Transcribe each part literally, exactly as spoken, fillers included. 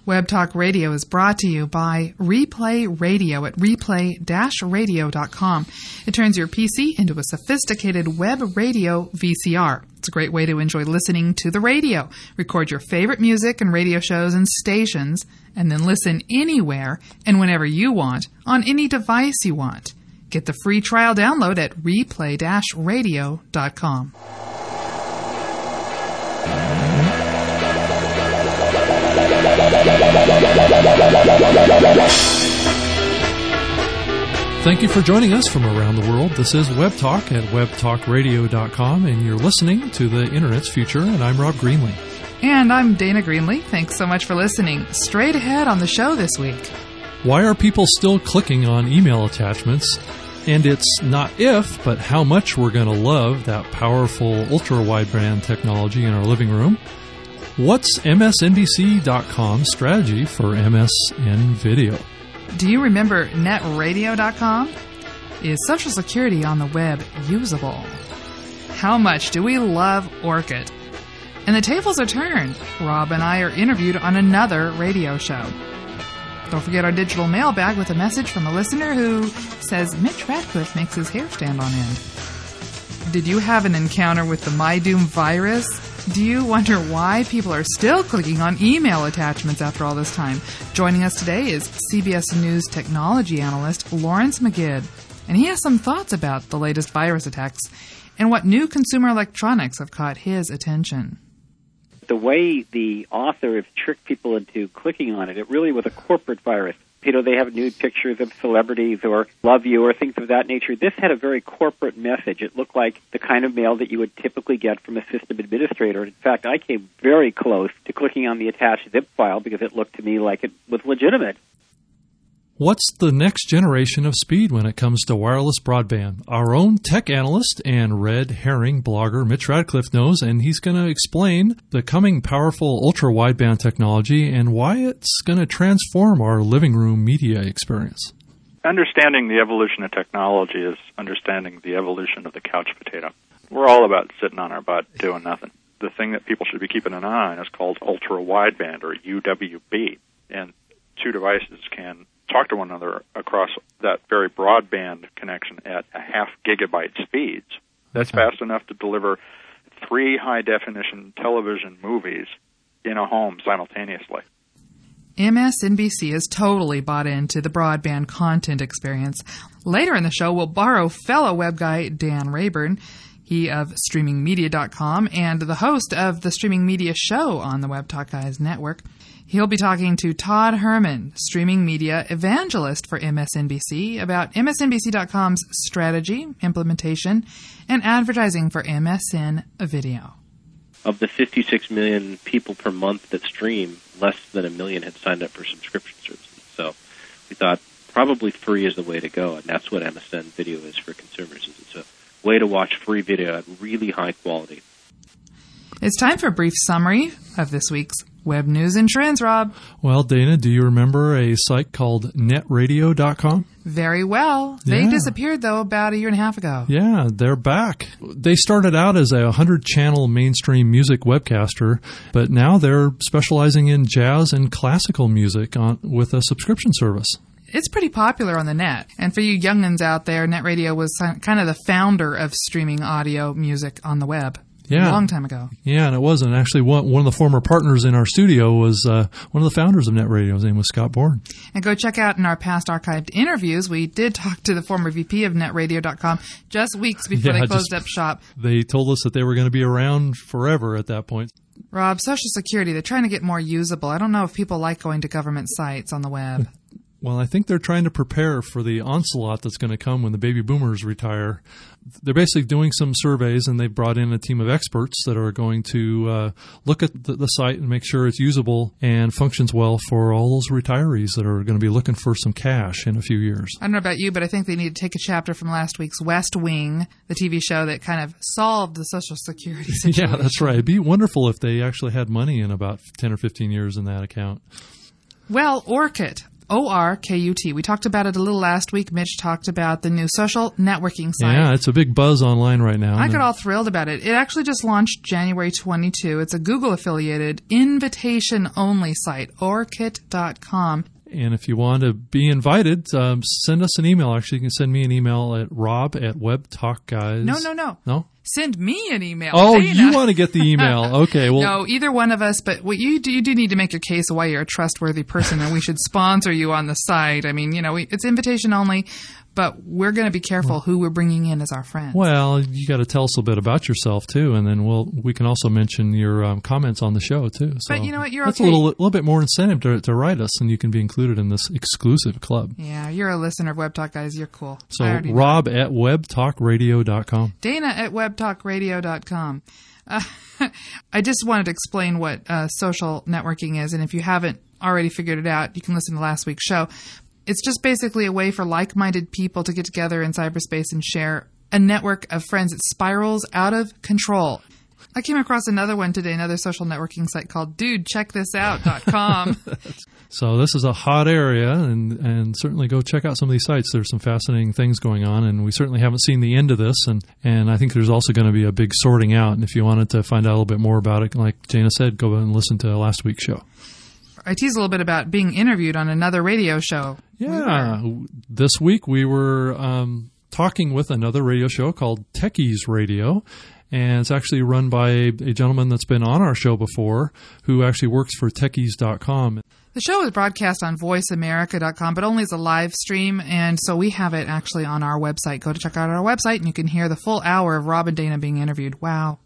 Web Talk Radio is brought to you by Replay Radio at replay dash radio dot com. It turns your P C into a sophisticated web radio V C R. It's a great way to enjoy listening to the radio. Record your favorite music and radio shows and stations, and then listen anywhere and whenever you want on any device you want. Get the free trial download at replay dash radio dot com. Thank you for joining us from around the world. This is Web Talk at web talk radio dot com, and you're listening to the Internet's Future, and I'm Rob Greenlee. And I'm Dana Greenlee. Thanks so much for listening. Straight ahead on the show this week. Why are people still clicking on email attachments? And it's not if, but how much we're going to love that powerful ultra-wideband technology in our living room. What's M S N B C dot com's strategy for M S N video? Do you remember net radio dot com? Is Social Security on the web usable? How much do we love Orkut? And the tables are turned. Rob and I are interviewed on another radio show. Don't forget our digital mailbag with a message from a listener who says Mitch Radcliffe makes his hair stand on end. Did you have an encounter with the MyDoom virus? Do you wonder why people are still clicking on email attachments after all this time? Joining us today is C B S News technology analyst Lawrence McGidd, and he has some thoughts about the latest virus attacks and what new consumer electronics have caught his attention. The way the author has tricked people into clicking on it, it really was a corporate virus. You know, they have nude pictures of celebrities or love you or things of that nature. This had a very corporate message. It looked like the kind of mail that you would typically get from a system administrator. In fact, I came very close to clicking on the attached zip file because it looked to me like it was legitimate. What's the next generation of speed when it comes to wireless broadband? Our own tech analyst and red herring blogger Mitch Radcliffe knows, and he's going to explain the coming powerful ultra-wideband technology and why it's going to transform our living room media experience. Understanding the evolution of technology is understanding the evolution of the couch potato. We're all about sitting on our butt doing nothing. The thing that people should be keeping an eye on is called ultra-wideband, or U W B, and two devices can talk to one another across that very broadband connection at a half gigabyte speeds. That's fast enough to deliver three high-definition television movies in a home simultaneously. M S N B C is totally bought into the broadband content experience. Later in the show, we'll borrow fellow web guy Dan Rayburn, he of streaming media dot com and the host of the Streaming Media Show on the Web Talk Guys network. He'll be talking to Todd Herman, streaming media evangelist for M S N B C, about M S N B C dot com's strategy, implementation, and advertising for M S N Video. Of the fifty-six million people per month that stream, less than a million had signed up for subscription services. So we thought probably free is the way to go, and that's what M S N Video is for consumers. It's a way to watch free video at really high quality. It's time for a brief summary of this week's web news and trends, Rob. Well, Dana, do you remember a site called net radio dot com? Very well. They yeah. disappeared, though, about a year and a half ago. Yeah, they're back. They started out as a one hundred channel mainstream music webcaster, but now they're specializing in jazz and classical music on, with a subscription service. It's pretty popular on the net. And for you young'uns out there, Net Radio was kind of the founder of streaming audio music on the web. Yeah. A long time ago. Yeah, and it wasn't. Actually, one, one of the former partners in our studio was uh, one of the founders of Net Radio. His name was Scott Bourne. And go check out in our past archived interviews, we did talk to the former V P of net radio dot com just weeks before yeah, they closed just, up shop. They told us that they were going to be around forever at that point. Rob, Social Security, they're trying to get more usable. I don't know if people like going to government sites on the web. Well, I think they're trying to prepare for the onslaught that's going to come when the baby boomers retire. They're basically doing some surveys, and they've brought in a team of experts that are going to uh, look at the, the site and make sure it's usable and functions well for all those retirees that are going to be looking for some cash in a few years. I don't know about you, but I think they need to take a chapter from last week's West Wing, the T V show that kind of solved the Social Security situation. Yeah, that's right. It'd be wonderful if they actually had money in about ten or fifteen years in that account. Well, Orkut. O R K U T. We talked about it a little last week. Mitch talked about the new social networking site. Yeah, it's a big buzz online right now. I got all thrilled about it. It actually just launched January twenty-second. It's a Google-affiliated, invitation-only site, orkut dot com. And if you want to be invited, um, send us an email. Actually, you can send me an email at rob at webtalkguys. No, no, no. No? Send me an email. Oh, Dana. you want to get the email. Okay, well. No, either one of us, but what you do, you do need to make your case of why you're a trustworthy person and we should sponsor you on the site. I mean, you know, we, it's invitation only, but we're going to be careful who we're bringing in as our friends. Well, you got to tell us a bit about yourself too, and then we'll we can also mention your um, comments on the show too. So but you know what, you're that's okay. a little, little bit more incentive to, to write us, and you can be included in this exclusive club. Yeah, you're a listener of Web Talk, guys. You're cool. So Rob know. at web talk radio dot com. Dana at web talk radio dot com. Uh, I just wanted to explain what uh, social networking is, and if you haven't already figured it out, you can listen to last week's show. It's just basically a way for like-minded people to get together in cyberspace and share a network of friends. It spirals out of control. I came across another one today, another social networking site called dude check this out dot com. So this is a hot area, and, and certainly go check out some of these sites. There's some fascinating things going on, and we certainly haven't seen the end of this. And, and I think there's also going to be a big sorting out. And if you wanted to find out a little bit more about it, like Jana said, go and listen to last week's show. I teased a little bit about being interviewed on another radio show. Yeah. We this week we were um, talking with another radio show called Techies Radio. And it's actually run by a, a gentleman that's been on our show before who actually works for techies dot com. The show is broadcast on voice america dot com, but only as a live stream. And so we have it actually on our website. Go to check out our website and you can hear the full hour of Rob and Dana being interviewed. Wow.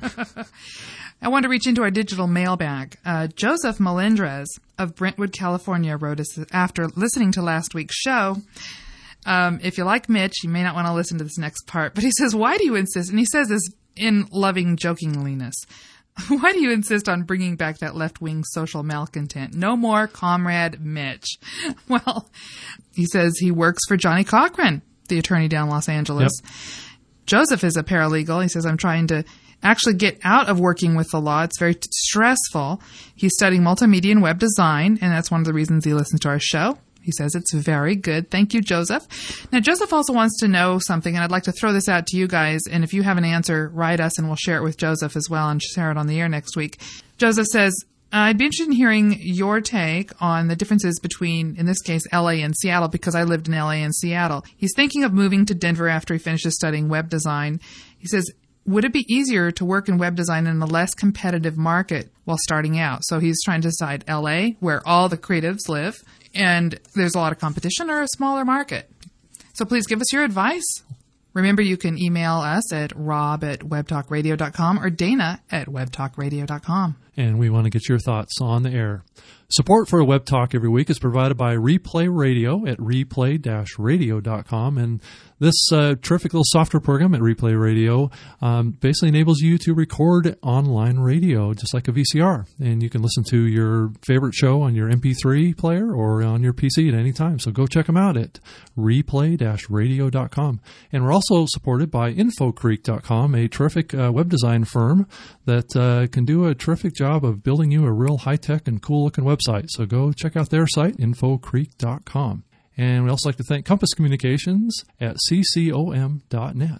I want to reach into our digital mailbag. Uh, Joseph Melendrez of Brentwood, California wrote us after listening to last week's show. Um, if you like Mitch, you may not want to listen to this next part, but he says, why do you insist? And he says this in loving jokinginess. Why do you insist on bringing back that left-wing social malcontent? No more Comrade Mitch. Well, he says he works for Johnny Cochran, the attorney down Los Angeles. Yep. Joseph is a paralegal. He says, I'm trying to actually get out of working with the law. It's very t- stressful. He's studying multimedia and web design, and that's one of the reasons he listens to our show. He says it's very good. Thank you, Joseph. Now, Joseph also wants to know something, and I'd like to throw this out to you guys. And if you have an answer, write us, and we'll share it with Joseph as well and share it on the air next week. Joseph says, I'd be interested in hearing your take on the differences between, in this case, L A and Seattle, because I lived in L A and Seattle. He's thinking of moving to Denver after he finishes studying web design. He says, would it be easier to work in web design in a less competitive market while starting out? So he's trying to decide L A, where all the creatives live, and there's a lot of competition, or a smaller market. So please give us your advice. Remember, you can email us at rob at web talk radio dot com or Dana at web talk radio dot com. And we want to get your thoughts on the air. Support for Web Talk every week is provided by Replay Radio at replay dash radio dot com. And this uh, terrific little software program at Replay Radio um, basically enables you to record online radio just like a V C R. And you can listen to your favorite show on your M P three player or on your P C at any time. So go check them out at replay dash radio dot com. And we're also supported by info creek dot com, a terrific uh, web design firm that uh, can do a terrific job of building you a real high-tech and cool-looking website. So go check out their site, info creek dot com. And we'd also like to thank Compass Communications at c c o m dot net.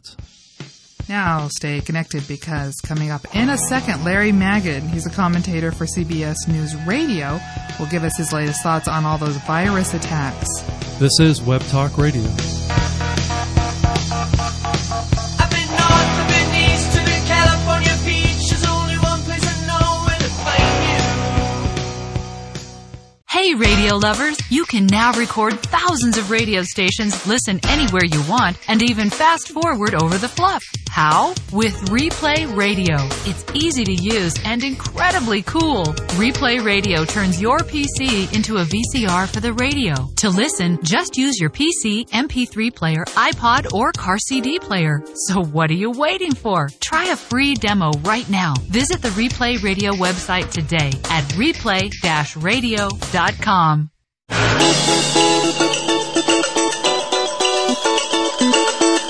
Now stay connected, because coming up in a second, Larry Magid, he's a commentator for C B S News Radio, will give us his latest thoughts on all those virus attacks. This is Web Talk Radio. I've been north, I've been east to the California beach. There's only one place I know where to find you. Hey, radio lovers, you can now record thousands of radio stations, listen anywhere you want, and even fast forward over the fluff. How? With Replay Radio. It's easy to use and incredibly cool. Replay Radio turns your P C into a V C R for the radio. To listen, just use your P C, M P three player, iPod, or car C D player. So what are you waiting for? Try a free demo right now. Visit the Replay Radio website today at replay dash radio dot com.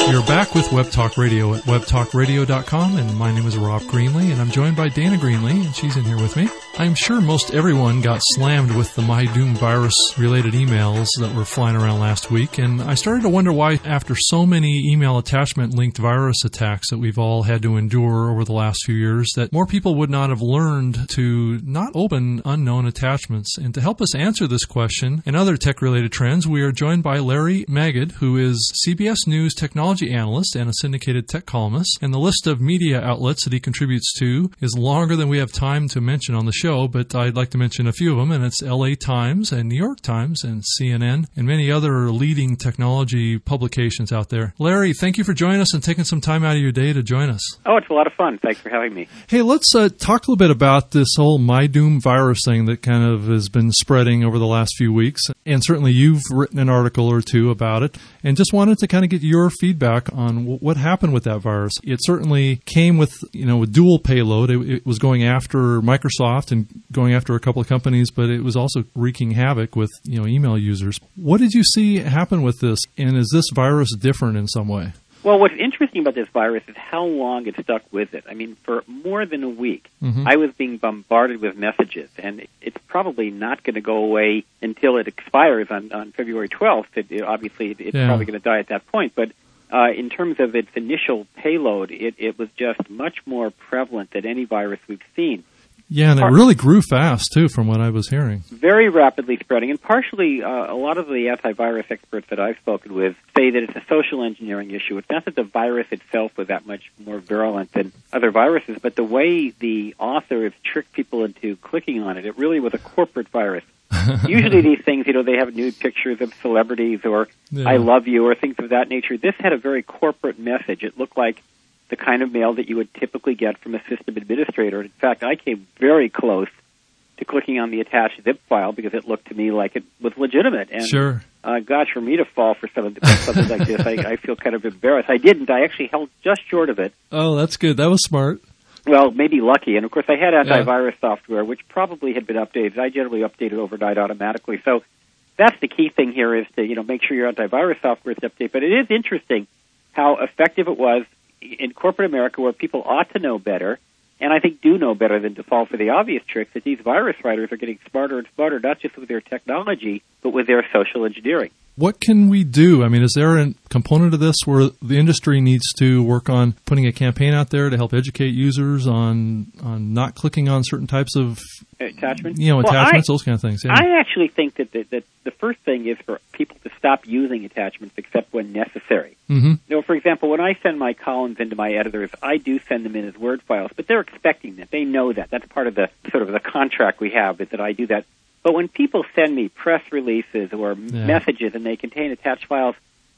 You're back with Web Talk Radio at web talk radio dot com, and my name is Rob Greenlee, and I'm joined by Dana Greenlee, and she's in here with me. I'm sure most everyone got slammed with the MyDoom virus-related emails that were flying around last week, and I started to wonder why, after so many email attachment-linked virus attacks that we've all had to endure over the last few years, that more people would not have learned to not open unknown attachments. And to help us answer this question and other tech-related trends, we are joined by Larry Magid, who is C B S News technology analyst and a syndicated tech columnist, and the list of media outlets that he contributes to is longer than we have time to mention on the show, but I'd like to mention a few of them, and it's L A Times and New York Times and C N N and many other leading technology publications out there. Larry, thank you for joining us and taking some time out of your day to join us. Oh, it's a lot of fun. Thanks for having me. Hey, let's uh, talk a little bit about this whole MyDoom virus thing that kind of has been spreading over the last few weeks, and certainly you've written an article or two about it, and just wanted to kind of get your feedback on w- what happened with that virus. It certainly came with, you know, a dual payload. It, it was going after Microsoft and going after a couple of companies, but it was also wreaking havoc with, you know, email users. What did you see happen with this, and is this virus different in some way? Well, what's interesting about this virus is how long it stuck with it. I mean, for more than a week, mm-hmm. I was being bombarded with messages, and it's probably not going to go away until it expires on, on February twelfth. It, it, obviously, it, it's yeah. probably going to die at that point, but uh, in terms of its initial payload, it, it was just much more prevalent than any virus we've seen. Yeah, and it really grew fast, too, from what I was hearing. Very rapidly spreading, and partially uh, a lot of the antivirus experts that I've spoken with say that it's a social engineering issue. It's not that the virus itself was that much more virulent than other viruses, but the way the authors tricked people into clicking on it, it really was a corporate virus. Usually these things, you know, they have nude pictures of celebrities or yeah. I love you or things of that nature. This had a very corporate message. It looked like the kind of mail that you would typically get from a system administrator. In fact, I came very close to clicking on the attached zip file because it looked to me like it was legitimate. And, sure. Uh, gosh, for me to fall for something, something like this, I, I feel kind of embarrassed. I didn't. I actually held just short of it. Oh, that's good. That was smart. Well, maybe lucky. And, of course, I had antivirus yeah. software, which probably had been updated. I generally update it overnight automatically. So that's the key thing here is to, you know, make sure your antivirus software is updated. But it is interesting how effective it was in corporate America, where people ought to know better, and I think do know better than to fall for the obvious tricks, that these virus writers are getting smarter and smarter, not just with their technology, but with their social engineering. What can we do? I mean, is there a component of this where the industry needs to work on putting a campaign out there to help educate users on on not clicking on certain types of attachments? You know, well, attachments, I, those kind of things. Yeah. I actually think that the, that the first thing is for people to stop using attachments except when necessary. Mm-hmm. You know, for example, when I send my columns into my editors, I do send them in as Word files, but they're expecting that. They know that. That's part of the sort of the contract we have, is that I do that. But when people send me press releases or yeah. messages and they contain attached files,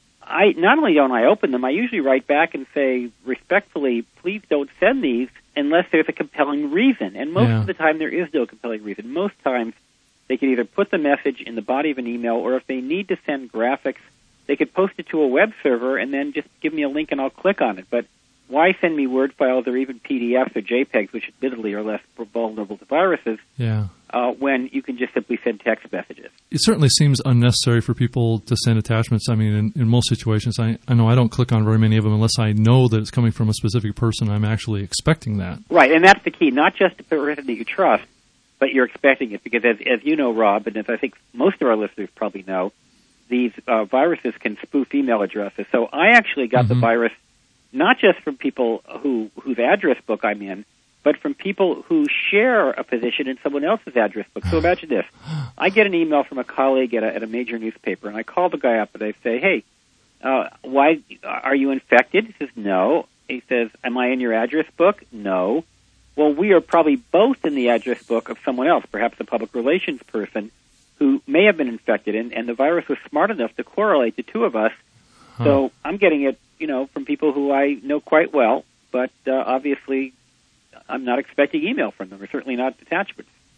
I not only don't I open them, I usually write back and say, respectfully, please don't send these unless there's a compelling reason. And most yeah. of the time there is no compelling reason. Most times they can either put the message in the body of an email, or if they need to send graphics, they could post it to a web server and then just give me a link and I'll click on it. But why send me Word files or even P D Fs or JPEGs, which admittedly are less vulnerable to viruses, yeah. uh, when you can just simply send text messages? It certainly seems unnecessary for people to send attachments. I mean, in, in most situations, I, I know I don't click on very many of them unless I know that it's coming from a specific person. I'm actually expecting that. Right, and that's the key, not just the person that you trust, but you're expecting it, because as, as you know, Rob, and as I think most of our listeners probably know, these uh, viruses can spoof email addresses. So I actually got mm-hmm. the virus not just from people who whose address book I'm in, but from people who share a position in someone else's address book. So imagine this. I get an email from a colleague at a, at a major newspaper, and I call the guy up and I say, hey, uh, why are you infected? He says, no. He says, am I in your address book? No. Well, we are probably both in the address book of someone else, perhaps a public relations person, who may have been infected, and, and the virus was smart enough to correlate the two of us. Huh. So I'm getting it, you know, from people who I know quite well, but uh, obviously I'm not expecting email from them, or certainly not attachments.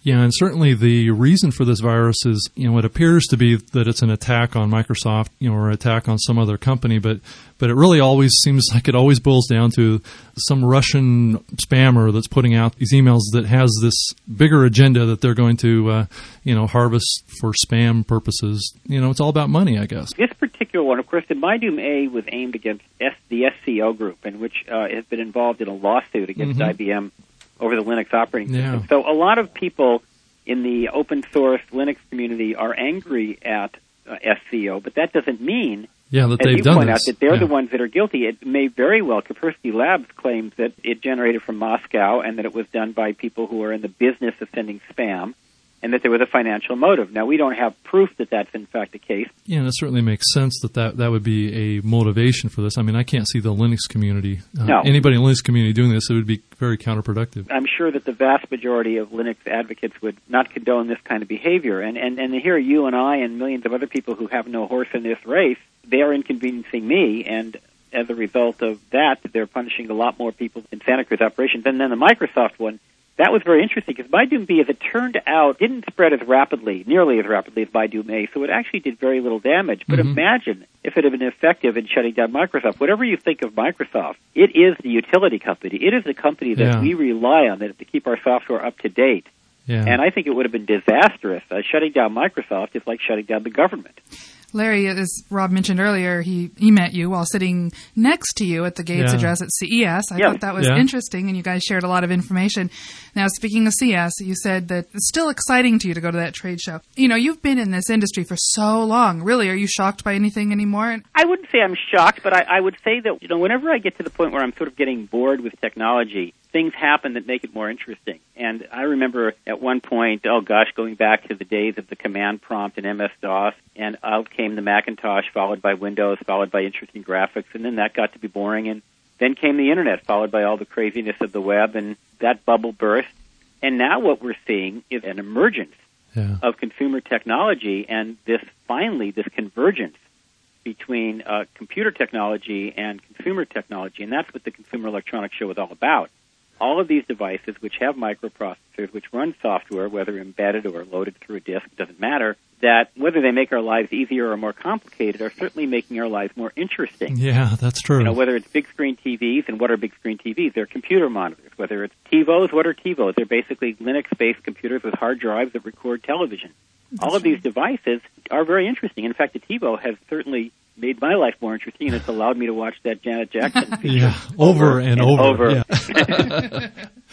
Yeah, and certainly the reason for this virus is, you know, it appears to be that it's an attack on Microsoft, you know, or an attack on some other company, but but it really always seems like it always boils down to some Russian spammer that's putting out these emails that has this bigger agenda that they're going to, uh, you know, harvest for spam purposes. You know, it's all about money, I guess. This particular one, of course, the MyDoom A was aimed against S- the S C O group, in which uh, has been involved in a lawsuit against Mm-hmm. I B M over the Linux operating system. Yeah. So a lot of people in the open source Linux community are angry at uh, S C O, but that doesn't mean, Yeah, that as they've you done point this. out, that they're Yeah. the ones that are guilty. It may very well, Kaspersky Labs claims that it generated from Moscow and that it was done by people who are in the business of sending spam, and that there was a financial motive. Now, we don't have proof that that's in fact the case. Yeah, and it certainly makes sense that, that that would be a motivation for this. I mean, I can't see the Linux community, uh, No. anybody in the Linux community doing this. It would be very counterproductive. I'm sure that the vast majority of Linux advocates would not condone this kind of behavior. And, and, and here you and I and millions of other people who have no horse in this race, they are inconveniencing me, and as a result of that, they're punishing a lot more people in Santa Cruz operations. And then the Microsoft one, that was very interesting because MyDoom B, as it turned out, didn't spread as rapidly, nearly as rapidly as MyDoom A, so it actually did very little damage. But Mm-hmm. imagine if it had been effective in shutting down Microsoft. Whatever you think of Microsoft, it is the utility company. It is the company that Yeah. we rely on that to keep our software up to date. Yeah. And I think it would have been disastrous. Uh, shutting down Microsoft is like shutting down the government. Larry, as Rob mentioned earlier, he, he met you while sitting next to you at the Gates Yeah. address at C E S. I Yeah. thought that was Yeah. interesting, and you guys shared a lot of information. Now, speaking of C E S, you said that it's still exciting to you to go to that trade show. You know, you've been in this industry for so long. Really, are you shocked by anything anymore? I wouldn't say I'm shocked, but I, I would say that, you know, whenever I get to the point where I'm sort of getting bored with technology, things happen that make it more interesting. And I remember at one point, oh gosh, going back to the days of the command prompt in M S DOS, and out came the Macintosh, followed by Windows, followed by interesting graphics, and then that got to be boring, and then came the Internet, followed by all the craziness of the web, and that bubble burst. And now what we're seeing is an emergence Yeah. of consumer technology, and this finally, this convergence between uh, computer technology and consumer technology, and that's what the Consumer Electronics Show is all about. All of these devices, which have microprocessors, which run software, whether embedded or loaded through a disk, doesn't matter, that whether they make our lives easier or more complicated are certainly making our lives more interesting. Yeah, that's true. You know, whether it's big screen T Vs, and what are big screen T Vs? They're computer monitors. Whether it's TiVos, what are TiVos? They're basically Linux-based computers with hard drives that record television. All of these devices are very interesting. In fact, the TiVo has certainly made my life more interesting, and it's allowed me to watch that Janet Jackson feature Yeah, over and, and over. over. Yeah.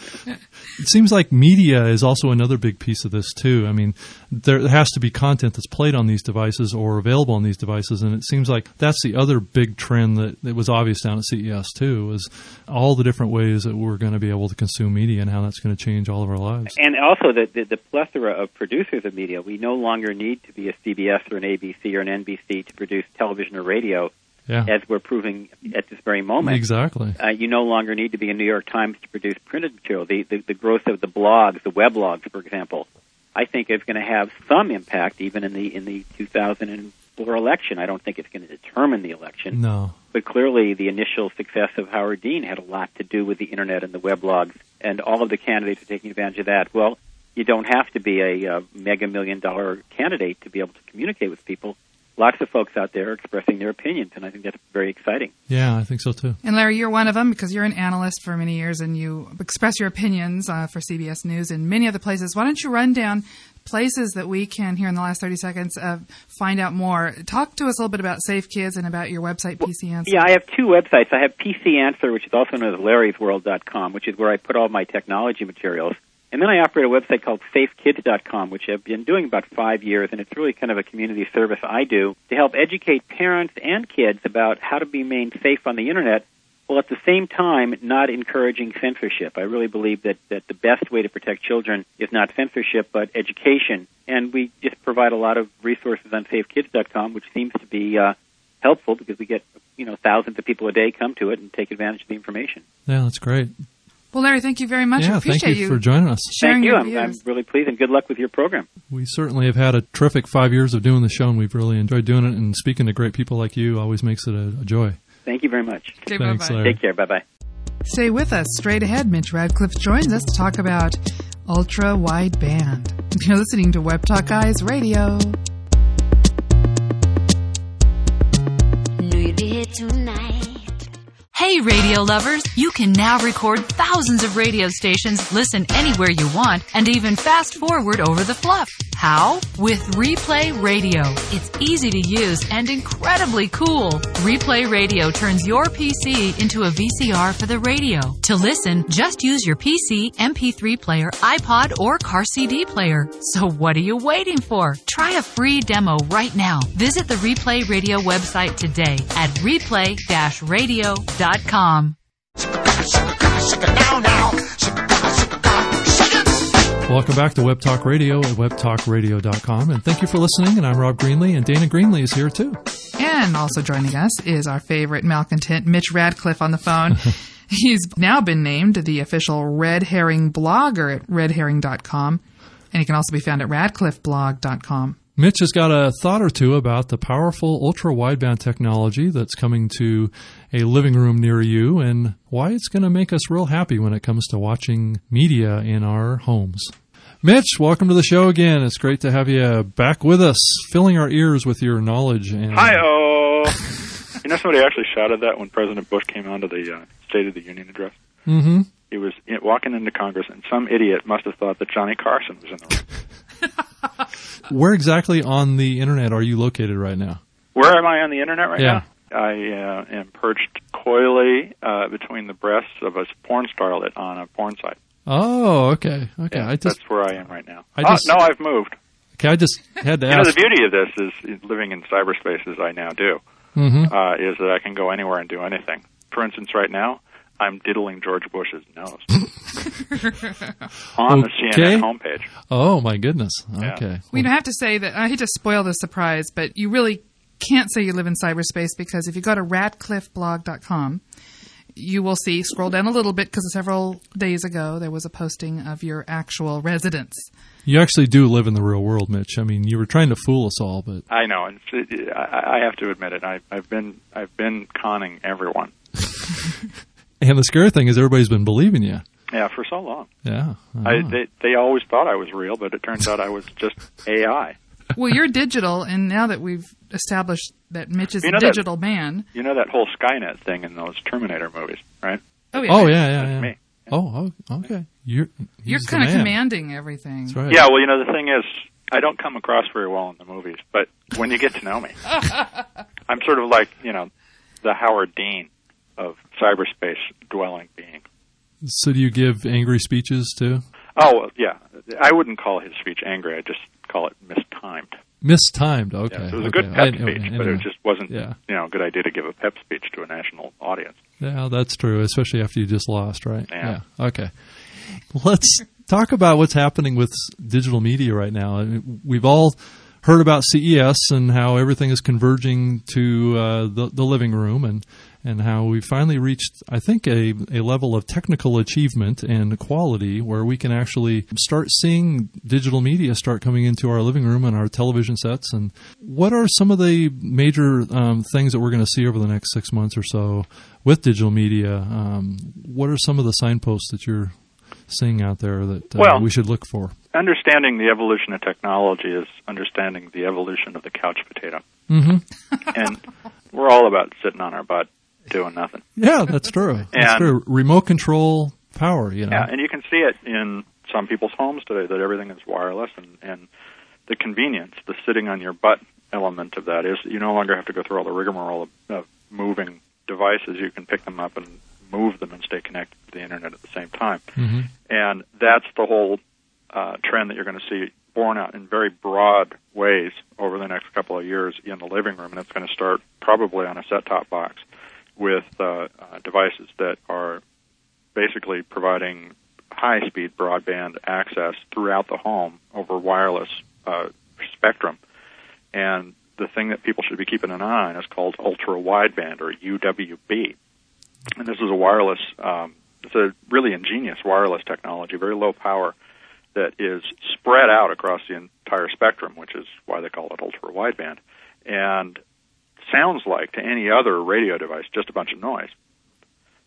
It seems like media is also another big piece of this too. I mean, there has to be content that's played on these devices or available on these devices, and it seems like that's the other big trend that, that was obvious down at C E S too, was all the different ways that we're going to be able to consume media and how that's going to change all of our lives. And also the, the, the plethora of producers of media. We no longer need to be a C B S or an A B C or an N B C to produce television or radio, Yeah, as we're proving at this very moment. exactly. Uh, you no longer need to be a New York Times to produce printed material. The, the, the growth of the blogs, the weblogs, for example, I think is going to have some impact even in the in the two thousand four election. I don't think it's going to determine the election. No. But clearly the initial success of Howard Dean had a lot to do with the Internet and the weblogs, and all of the candidates are taking advantage of that. Well, you don't have to be a uh, mega million dollar candidate to be able to communicate with people. Lots of folks out there are expressing their opinions, and I think that's very exciting. Yeah, I think so too. And Larry, you're one of them because you're an analyst for many years and you express your opinions uh, for C B S News and many other places. Why don't you run down places that we can, here in the last thirty seconds, uh, find out more? Talk to us a little bit about Safe Kids and about your website, P C Answer. Yeah, I have two websites. I have P C Answer, which is also known as larrys world dot com, which is where I put all my technology materials. And then I operate a website called safe kids dot com, which I've been doing about five years, and it's really kind of a community service I do to help educate parents and kids about how to remain safe on the Internet, while at the same time not encouraging censorship. I really believe that, that the best way to protect children is not censorship, but education. And we just provide a lot of resources on safe kids dot com, which seems to be uh, helpful because we get, you know, thousands of people a day come to it and take advantage of the information. Yeah, that's great. Well, Larry, thank you very much. Yeah, I appreciate thank you, for joining us. sharing Thank you. your I'm, views. I'm really pleased, and good luck with your program. We certainly have had a terrific five years of doing the show, and we've really enjoyed doing it, and speaking to great people like you always makes it a, a joy. Thank you very much. Okay, Thanks, bye-bye. Larry. Take care. Bye-bye. Stay with us. Straight ahead, Mitch Radcliffe joins us to talk about ultra wide band. You're listening to Web Talk Guys Radio. Knew you'd be here tonight. Hey, radio lovers, you can now record thousands of radio stations, listen anywhere you want, and even fast forward over the fluff. How? With Replay Radio. It's easy to use and incredibly cool. Replay Radio turns your P C into a V C R for the radio. To listen, just use your P C, M P three player, iPod, or car C D player. So what are you waiting for? Try a free demo right now. Visit the Replay Radio website today at replay dash radio dot com. Welcome back to Web Talk Radio at web talk radio dot com, and thank you for listening. And I'm Rob Greenlee, and Dana Greenlee is here too. And also joining us is our favorite malcontent, Mitch Radcliffe, on the phone. He's now been named the official Red Herring blogger at red herring dot com, and he can also be found at radcliffe blog dot com. Mitch has got a thought or two about the powerful ultra-wideband technology that's coming to a living room near you and why it's going to make us real happy when it comes to watching media in our homes. Mitch, welcome to the show again. It's great to have you back with us, filling our ears with your knowledge. And Hi-oh! You know, somebody actually shouted that when President Bush came onto the uh, State of the Union address. Mm-hmm. He was you know, walking into Congress, and some idiot must have thought that Johnny Carson was in the room. Where exactly on the internet are you located right now? Where am I on the internet right Yeah. now? I uh, am perched coyly uh, between the breasts of a porn starlet on a porn site. Oh, okay. Okay. Yeah, I just, that's where I am right now. I oh, just- no, I've moved. okay, I just had to You know, ask. the beauty of this is living in cyberspace as I now do, Mm-hmm. uh, is that I can go anywhere and do anything. For instance, right now, I'm diddling George Bush's nose on the C N Okay. N homepage. Oh, my goodness. Yeah. Okay. We have to say that, I hate to spoil the surprise, but you really can't say you live in cyberspace, because if you go to radcliffe blog dot com, you will see, scroll down a little bit, because several days ago there was a posting of your actual residence. You actually do live in the real world, Mitch. I mean, you were trying to fool us all, but I know, and it's- I I have to admit it. I, I've been I've been conning everyone. and the scary thing is everybody's been believing you. Yeah, for so long. Yeah. I, Ah. they they always thought I was real, but it turns out I was just A I. Well, you're digital, and now that we've established that Mitch is You know a that- digital man. You know that whole Skynet thing in those Terminator movies, right? Oh, yeah. Oh, yeah, yeah, That's yeah. me. Oh, oh, okay. You're You're he's the kind of man. commanding everything. That's right. Yeah, well, you know, the thing is, I don't come across very well in the movies, but when you get to know me, I'm sort of like, you know, the Howard Dean of cyberspace dwelling being. So do you give angry speeches too? Oh, well, yeah. I wouldn't call his speech angry. I just call it mistimed. Mistimed. Okay. Yeah, so it was okay. a good pep I- speech, anyway, but it just wasn't, yeah. you know, a good idea to give a pep speech to a national audience. Yeah, that's true, especially after you just lost, right? Yeah. Okay. Let's talk about what's happening with digital media right now. I mean, we've all heard about C E S and how everything is converging to uh, the, the living room, and, and how we finally reached, I think, a, a level of technical achievement and quality where we can actually start seeing digital media start coming into our living room and our television sets. And what are some of the major um, things that we're going to see over the next six months or so with digital media? Um, what are some of the signposts that you're seeing out there that uh, Well- we should look for? Understanding the evolution of technology is understanding the evolution of the couch potato. Mm-hmm. And we're all about sitting on our butt doing nothing. Yeah, that's true. That's And- true. Remote control power, you know. Yeah, and you can see it in some people's homes today that everything is wireless, and, and the convenience, the sitting on your butt element of that is you no longer have to go through all the rigmarole of, of moving devices. You can pick them up and move them and stay connected to the internet at the same time. Mm-hmm. And that's the whole uh, trend that you're going to see borne out in very broad ways over the next couple of years in the living room, and it's going to start probably on a set-top box with uh, uh, devices that are basically providing high-speed broadband access throughout the home over wireless uh, spectrum. And the thing that people should be keeping an eye on is called ultra-wideband, or U W B. And this is a wireless, um, it's a really ingenious wireless technology, very low power, that is spread out across the entire spectrum, which is why they call it ultra-wideband. And sounds like, to any other radio device, just a bunch of noise.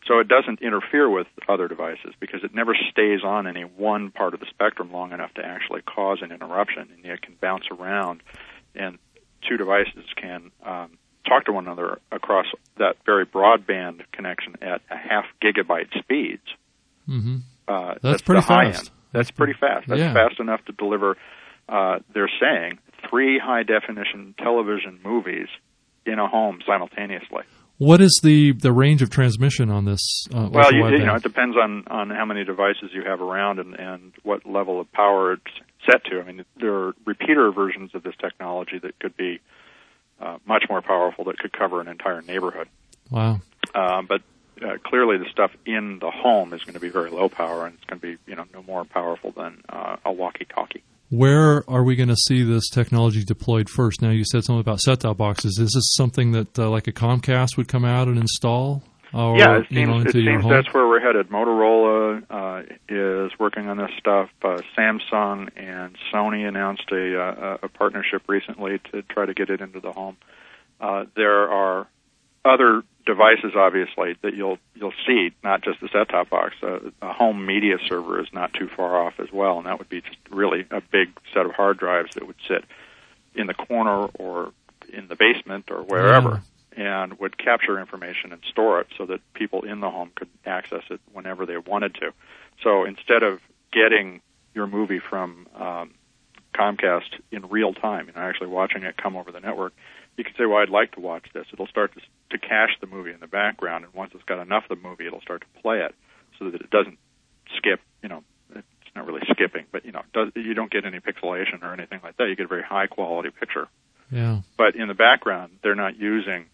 So it doesn't interfere with other devices because it never stays on any one part of the spectrum long enough to actually cause an interruption, and it can bounce around, and two devices can um, talk to one another across that very broadband connection at a half gigabyte speeds. Mm-hmm. Uh, that's, that's pretty the high fast. End. That's pretty fast. That's yeah. fast enough to deliver, uh, they're saying, three high-definition television movies in a home simultaneously. What is the, the range of transmission on this? Uh, well, you, ultra-wideband? you know, it depends on, on how many devices you have around and, and what level of power it's set to. I mean, there are repeater versions of this technology that could be uh, much more powerful, that could cover an entire neighborhood. Wow. Uh, but uh, clearly the stuff in the home is going to be very low power, and it's going to be, you know, no more powerful than uh, a walkie-talkie. Where are we going to see this technology deployed first? Now, you said something about set-top boxes. Is this something that, uh, like a Comcast would come out and install? Or, yeah, it you know, seems, into it your seems home? that's where we're headed. Motorola uh, is working on this stuff. Uh, Samsung and Sony announced a, uh, a partnership recently to try to get it into the home. Uh, there are other devices, obviously, that you'll you'll see, not just the set-top box. Uh, a home media server is not too far off as well, and that would be just really a big set of hard drives that would sit in the corner or in the basement or wherever, yeah. and would capture information and store it so that people in the home could access it whenever they wanted to. So instead of getting your movie from um, Comcast in real time, you know, actually watching it come over the network, you can say, well, I'd like to watch this. It'll start to, to cache the movie in the background, and once it's got enough of the movie, it'll start to play it so that it doesn't skip, you know, it's not really skipping, but, you know, does, you don't get any pixelation or anything like that. You get a very high-quality picture. Yeah. But in the background, they're not using,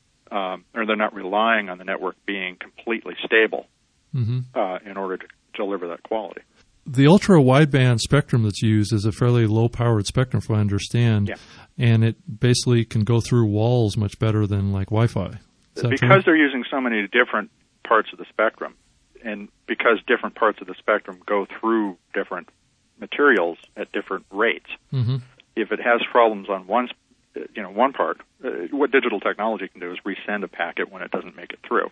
um, or they're not relying on the network being completely stable mm-hmm. uh, in order to deliver that quality. The ultra-wideband spectrum that's used is a fairly low-powered spectrum, if I understand, yeah. and it basically can go through walls much better than, like, Wi-Fi. Because true? they're using so many different parts of the spectrum, and because different parts of the spectrum go through different materials at different rates, mm-hmm. if it has problems on one, you know, one part, uh, what digital technology can do is resend a packet when it doesn't make it through.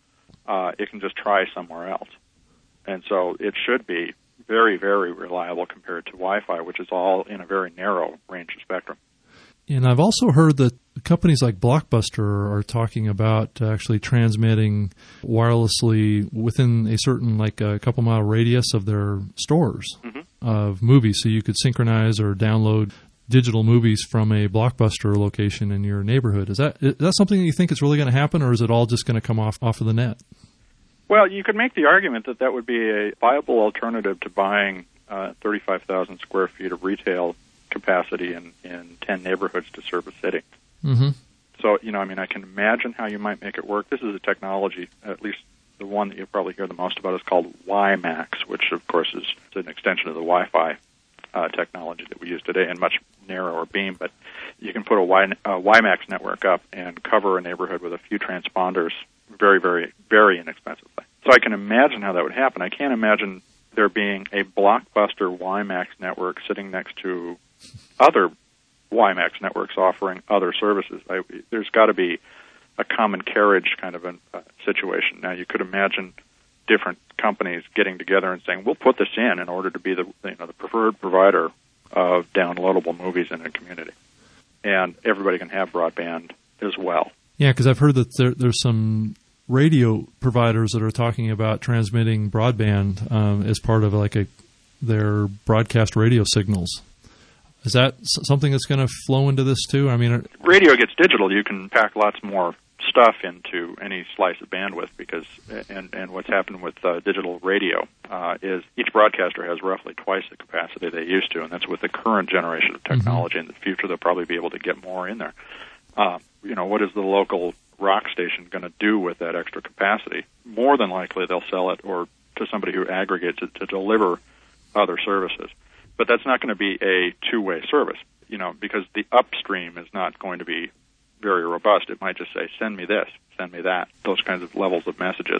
Uh, it can just try somewhere else. And so it should be very, very reliable compared to Wi-Fi, which is all in a very narrow range of spectrum. And I've also heard that companies like Blockbuster are talking about actually transmitting wirelessly within a certain, like a couple mile radius of their stores mm-hmm. of movies. So you could synchronize or download digital movies from a Blockbuster location in your neighborhood. Is that is that something that you think is really going to happen, or is it all just going to come off, off of the net? Well, you could make the argument that that would be a viable alternative to buying uh, thirty-five thousand square feet of retail capacity in, in ten neighborhoods to serve a city. Mm-hmm. So, you know, I mean, I can imagine how you might make it work. This is a technology, at least the one that you'll probably hear the most about is called WiMAX, which, of course, is an extension of the Wi-Fi uh, technology that we use today and much narrower beam. But you can put a, y, a WiMAX network up and cover a neighborhood with a few transponders very, very, very inexpensively. So I can imagine how that would happen. I can't imagine there being a Blockbuster WiMAX network sitting next to other WiMAX networks offering other services. I, there's got to be a common carriage kind of a uh, situation. Now, you could imagine different companies getting together and saying, we'll put this in in order to be the, you know, the preferred provider of downloadable movies in a community. And everybody can have broadband as well. Yeah, because I've heard that there, there's some radio providers that are talking about transmitting broadband um, as part of like a their broadcast radio signals. Is that something that's going to flow into this too? I mean, radio gets digital. You can pack lots more stuff into any slice of bandwidth because, and, and what's happened with uh, digital radio uh, is each broadcaster has roughly twice the capacity they used to, and that's with the current generation of technology. Mm-hmm. In the future, they'll probably be able to get more in there. Uh, you know, what is the local rock station going to do with that extra capacity? More than likely, they'll sell it or to somebody who aggregates it to deliver other services. But that's not going to be a two-way service, you know, because the upstream is not going to be very robust. It might just say, send me this, send me that, those kinds of levels of messages.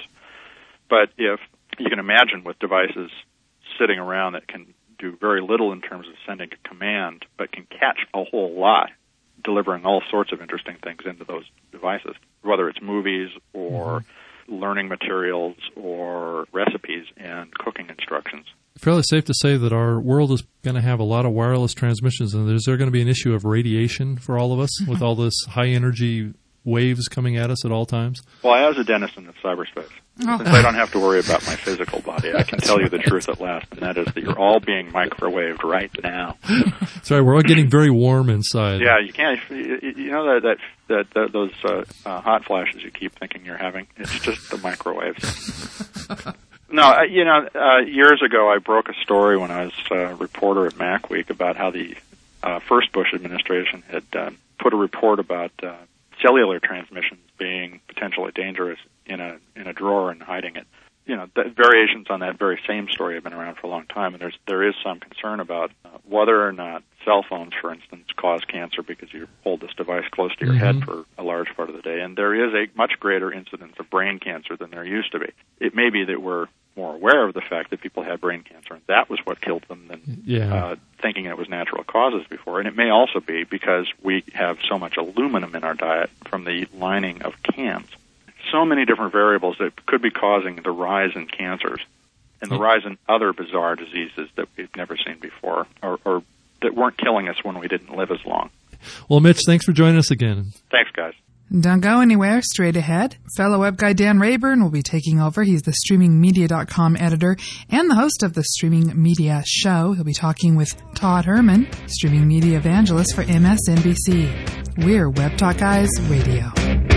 But if you can imagine with devices sitting around that can do very little in terms of sending a command, but can catch a whole lot, delivering all sorts of interesting things into those devices, whether it's movies or learning materials or recipes and cooking instructions. Fairly safe to say that our world is going to have a lot of wireless transmissions, and is there going to be an issue of radiation for all of us with all this high-energy waves coming at us at all times? Well, as a denizen of cyberspace, Oh. since I don't have to worry about my physical body, I can tell you the truth at last, and that is that you're all being microwaved right now. Sorry, we're all getting very warm inside. Yeah, you can't. You you know that that, that, that those uh, uh, hot flashes you keep thinking you're having. It's just the microwaves. No, I, you know, uh, years ago I broke a story when I was a reporter at MacWeek about how the uh, first Bush administration had uh, put a report about uh, cellular transmissions being potentially dangerous in a in a drawer and hiding it. You know, the variations on that very same story have been around for a long time, and there's there is some concern about uh, whether or not cell phones, for instance, cause cancer because you hold this device close to your Mm-hmm. head for a large part of the day. And there is a much greater incidence of brain cancer than there used to be. It may be that we're more aware of the fact that people had brain cancer, and that was what killed them than Yeah. uh, thinking it was natural causes before. And it may also be because we have so much aluminum in our diet from the lining of cans. So many different variables that could be causing the rise in cancers and the rise in other bizarre diseases that we've never seen before, or, or that weren't killing us when we didn't live as long. Well, Mitch, thanks for joining us again. Thanks, guys. Don't go anywhere. Straight ahead, fellow web guy Dan Rayburn will be taking over. He's the streaming media dot com editor and the host of the Streaming Media Show. He'll be talking with Todd Herman, streaming media evangelist for M S N B C. We're Web Talk Guys Radio.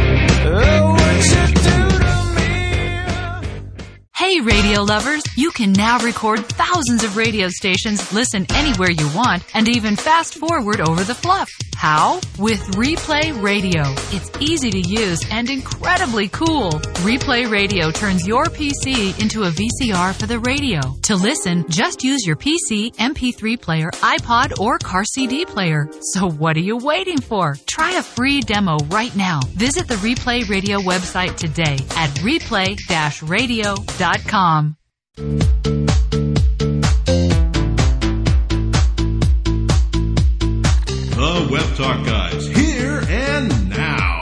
Oh, what you do to me? Hey, radio lovers, you can now record thousands of radio stations, listen anywhere you want, and even fast forward over the fluff. How? With Replay Radio. It's easy to use and incredibly cool. Replay Radio turns your P C into a V C R for the radio. To listen, just use your P C, M P three player, iPod, or car C D player. So what are you waiting for? Try a free demo right now. Visit the Replay Radio website today at replay dash radio dot com. The Web Talk Guys, here and now.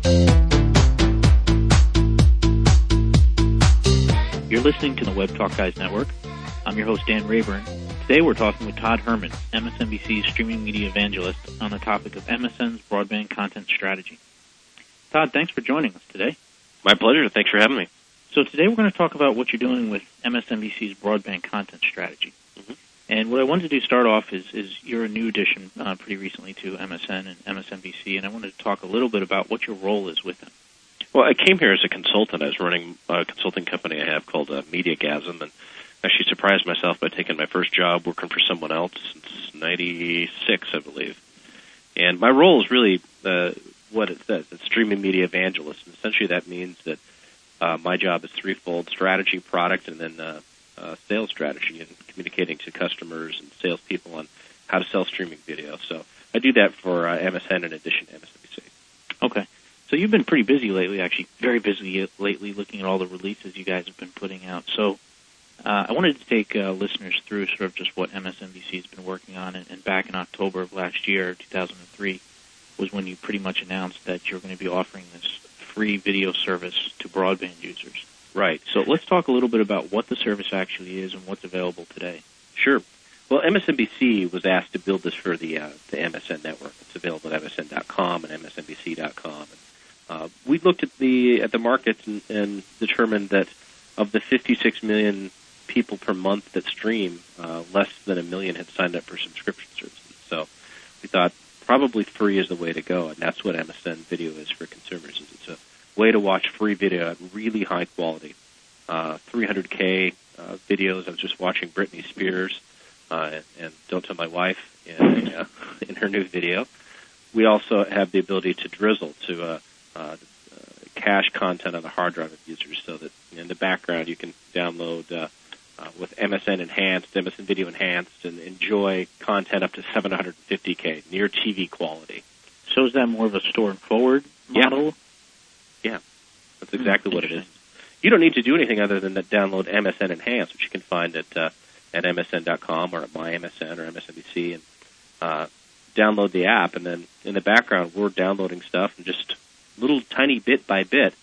You're listening to the Web Talk Guys Network. I'm your host, Dan Rayburn. Today we're talking with Todd Herman, M S N B C's streaming media evangelist, on the topic of M S N's broadband content strategy. Todd, thanks for joining us today. My pleasure. Thanks for having me. So today we're going to talk about what you're doing with M S N B C's broadband content strategy. Mm-hmm. And what I wanted to do start off is, is you're a new addition uh, pretty recently to M S N and M S N B C, and I wanted to talk a little bit about what your role is with them. Well, I came here as a consultant. I was running a consulting company I have called uh, MediaGasm, and actually surprised myself by taking my first job working for someone else since ninety-six, I believe. And my role is really uh, what it says, it's streaming media evangelist. And essentially that means that uh, my job is threefold: strategy, product, and then uh, uh, sales strategy, and communicating to customers and salespeople on how to sell streaming video. So I do that for uh, M S N in addition to M S N B C. Okay. So you've been pretty busy lately, actually very busy lately, looking at all the releases you guys have been putting out. So uh, I wanted to take uh, listeners through sort of just what M S N B C has been working on. And, and back in October of last year, two thousand three, was when you pretty much announced that you're going to be offering this free video service to broadband users. Right. So let's talk a little bit about what the service actually is and what's available today. Sure. Well, M S N B C was asked to build this for the uh, the M S N network. It's available at M S N dot com and M S N B C dot com. And, uh, we looked at the at the market and, and determined that of the fifty-six million people per month that stream, uh, less than a million had signed up for subscription services. So we thought probably free is the way to go, and that's what M S N Video is for consumers. It's a way to watch free video at really high quality, uh, three hundred K uh, videos. I was just watching Britney Spears. Uh, and, and Don't Tell My Wife in, uh, in her new video. We also have the ability to drizzle, to uh, uh, uh, cache content on the hard drive of users, so that in the background you can download uh, uh, with M S N Enhanced, M S N Video Enhanced, and enjoy content up to seven hundred fifty K, near T V quality. So is that more of a store and forward model? Yeah, yeah. That's exactly what it is. You don't need to do anything other than to download M S N Enhanced, which you can find at uh, at M S N dot com or at My M S N or M S N B C, and uh, download the app. And then in the background, we're downloading stuff and just little tiny bit by bit and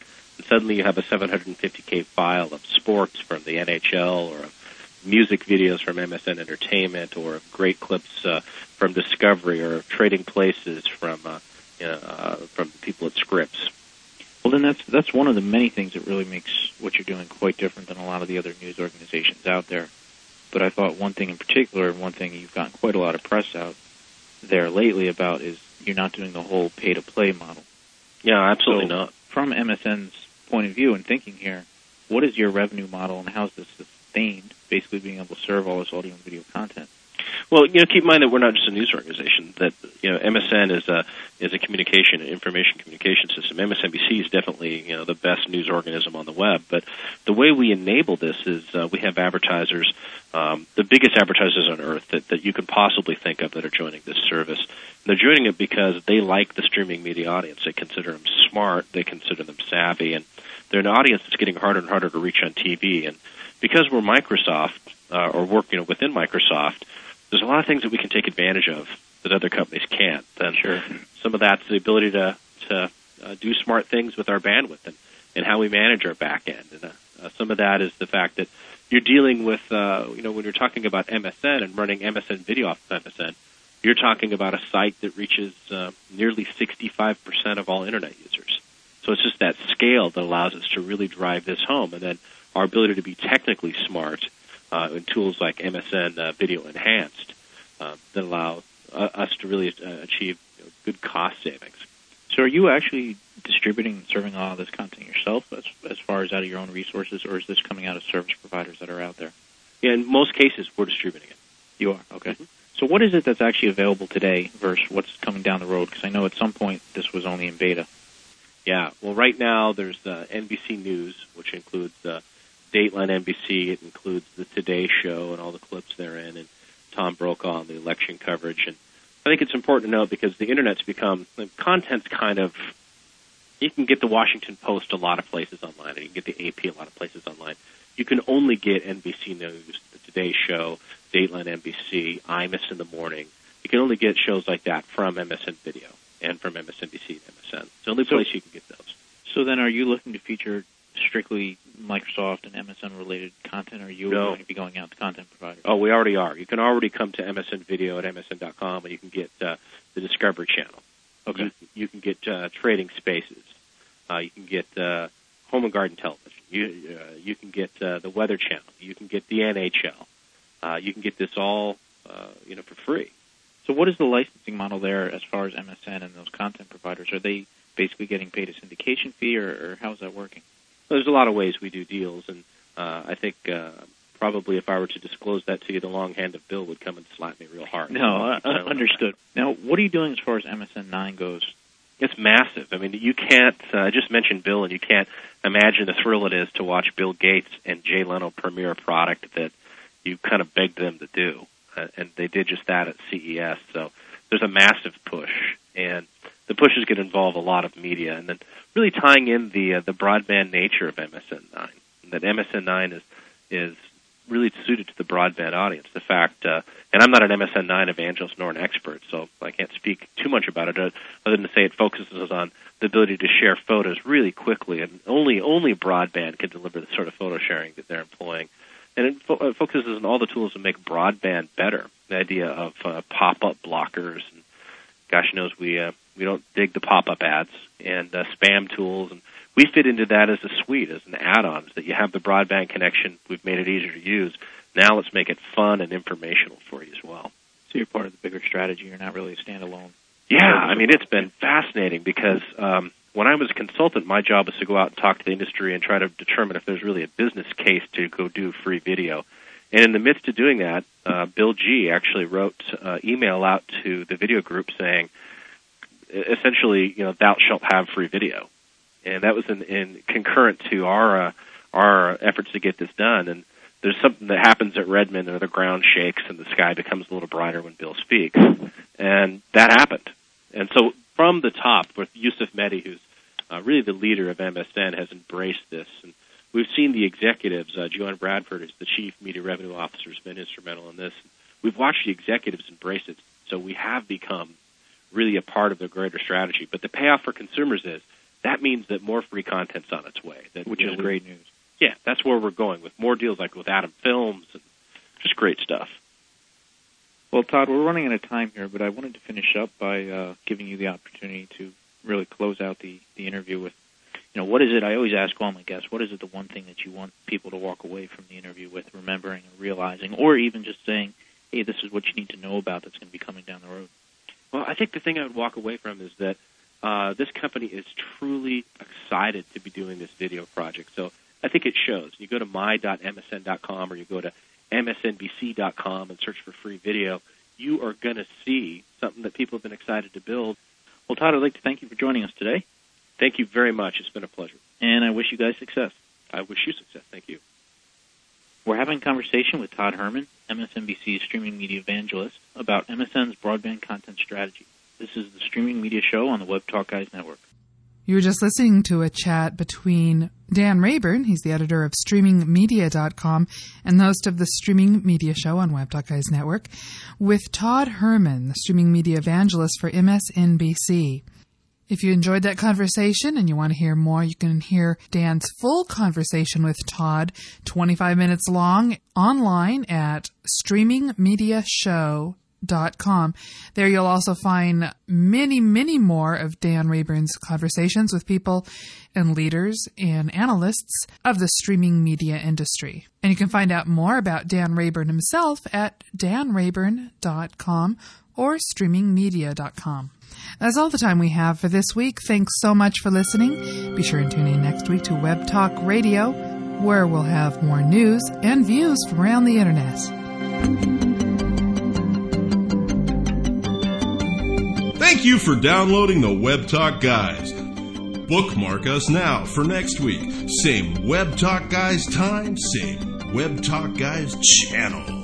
suddenly you have a seven hundred fifty K file of sports from the N H L or of music videos from M S N Entertainment or of great clips uh, from Discovery or of Trading Places from uh, you know, uh, from people at Scripps. Well, then that's that's one of the many things that really makes what you're doing quite different than a lot of the other news organizations out there. But I thought one thing in particular, and one thing you've gotten quite a lot of press out there lately about, is you're not doing the whole pay-to-play model. Yeah, absolutely so not. From M S N's point of view and thinking here, what is your revenue model and how is this sustained, basically being able to serve all this audio and video content? Well, you know, keep in mind that we're not just a news organization. That you know, M S N is a is a communication, information communication system. M S N B C is definitely you know the best news organism on the web. But the way we enable this is uh, we have advertisers, um, the biggest advertisers on earth that, that you can possibly think of that are joining this service. And they're joining it because they like the streaming media audience. They consider them smart. They consider them savvy, and they're an audience that's getting harder and harder to reach on T V. And because we're Microsoft uh, or work you know within Microsoft, there's a lot of things that we can take advantage of that other companies can't. And sure. Some of that's the ability to to uh, do smart things with our bandwidth and, and how we manage our back end. And uh, uh, some of that is the fact that you're dealing with, uh, you know, when you're talking about M S N and running M S N video off of M S N, you're talking about a site that reaches uh, nearly sixty-five percent of all Internet users. So it's just that scale that allows us to really drive this home. And then our ability to be technically smart Uh, and tools like M S N uh, Video Enhanced uh, that allow uh, us to really uh, achieve you know, good cost savings. So are you actually distributing and serving all of this content yourself as, as far as out of your own resources, or is this coming out of service providers that are out there? Yeah, in most cases, we're distributing it. You are? Okay. Mm-hmm. So what is it that's actually available today versus what's coming down the road? Because I know at some point this was only in beta. Yeah, well, right now there's uh, N B C News, which includes uh, Dateline N B C. It includes the Today Show and all the clips therein, and Tom Brokaw and the election coverage. And I think it's important to note because the Internet's become, the content's kind of, you can get the Washington Post a lot of places online, and you can get the A P a lot of places online. You can only get N B C News, the Today Show, Dateline N B C, Imus in the morning. You can only get shows like that from M S N Video and from M S N B C to M S N. It's the only place so, you can get those. So then are you looking to feature strictly Microsoft and M S N-related content, or are you no. going to be going out to content providers? Oh, we already are. You can already come to M S N Video at M S N dot com, and you can get uh, the Discovery Channel. Okay. You, you can get uh, Trading Spaces. Uh, you can get uh, Home and Garden Television. You uh, you can get uh, the Weather Channel. You can get the N H L. Uh, you can get this all uh, you know for free. So what is the licensing model there as far as M S N and those content providers? Are they basically getting paid a syndication fee, or, or how is that working? There's a lot of ways we do deals, and uh, I think uh, probably if I were to disclose that to you, the long hand of Bill would come and slap me real hard. No, uh, understood. Now, what are you doing as far as M S N nine goes? It's massive. I mean, you can't, uh, I just mentioned Bill, and you can't imagine the thrill it is to watch Bill Gates and Jay Leno premiere a product that you kind of begged them to do. Uh, and they did just that at C E S. So there's a massive push, and the push is going to involve a lot of media, and then really tying in the uh, the broadband nature of M S N nine. That M S N nine is is really suited to the broadband audience. The fact, uh, and I'm not an M S N nine evangelist nor an expert, so I can't speak too much about it, uh, other than to say it focuses on the ability to share photos really quickly, and only only broadband can deliver the sort of photo sharing that they're employing. And it, fo- it focuses on all the tools to make broadband better. The idea of uh, pop-up blockers, and gosh knows we uh, we don't dig the pop-up ads, and uh, spam tools, and we fit into that as a suite, as an add-on, so that you have the broadband connection. We've made it easier to use. Now let's make it fun and informational for you as well. So you're part of the bigger strategy. You're not really a standalone. Yeah, I mean, it's been fascinating because um, when I was a consultant, my job was to go out and talk to the industry and try to determine if there's really a business case to go do free video. And in the midst of doing that, uh, Bill G. actually wrote uh, email out to the video group saying, essentially, you know, thou shalt have free video. And that was in, in concurrent to our uh, our efforts to get this done. And there's something that happens at Redmond, and the ground shakes, and the sky becomes a little brighter when Bill speaks. And that happened. And so from the top, with Yusuf Mehdi, who's uh, really the leader of M S N, has embraced this. And we've seen the executives. Uh, Joanne Bradford is the chief media revenue officer, has been instrumental in this. We've watched the executives embrace it. So we have become really a part of the greater strategy. But the payoff for consumers is that means that more free content's on its way. That, Which you know, is great news. Yeah, that's where we're going with more deals like with Atom Films. And just great stuff. Well, Todd, we're running out of time here, but I wanted to finish up by uh, giving you the opportunity to really close out the, the interview with, you know, what is it, I always ask all my guests, what is it the one thing that you want people to walk away from the interview with, remembering or realizing, or even just saying, hey, this is what you need to know about that's going to be coming down the road? Well, I think the thing I would walk away from is that uh, this company is truly excited to be doing this video project. So I think it shows. You go to my dot M S N dot com or you go to M S N B C dot com and search for free video, you are going to see something that people have been excited to build. Well, Todd, I'd like to thank you for joining us today. Thank you very much. It's been a pleasure. And I wish you guys success. I wish you success. Thank you. We're having a conversation with Todd Herman, M S N B C's streaming media evangelist, about M S N's broadband content strategy. This is the Streaming Media Show on the Web Talk Guys Network. You were just listening to a chat between Dan Rayburn, he's the editor of streaming media dot com and the host of the Streaming Media Show on Web Talk Guys Network, with Todd Herman, the streaming media evangelist for M S N B C. If you enjoyed that conversation and you want to hear more, you can hear Dan's full conversation with Todd, twenty-five minutes long, online at streaming media show dot com. There you'll also find many, many more of Dan Rayburn's conversations with people and leaders and analysts of the streaming media industry. And you can find out more about Dan Rayburn himself at dan rayburn dot com or streaming media dot com. That's all the time we have for this week. Thanks so much for listening. Be sure and tune in next week to Web Talk Radio, where we'll have more news and views from around the internet. Thank you for downloading the Web Talk Guys. Bookmark us now for next week. Same Web Talk Guys time, same Web Talk Guys channel.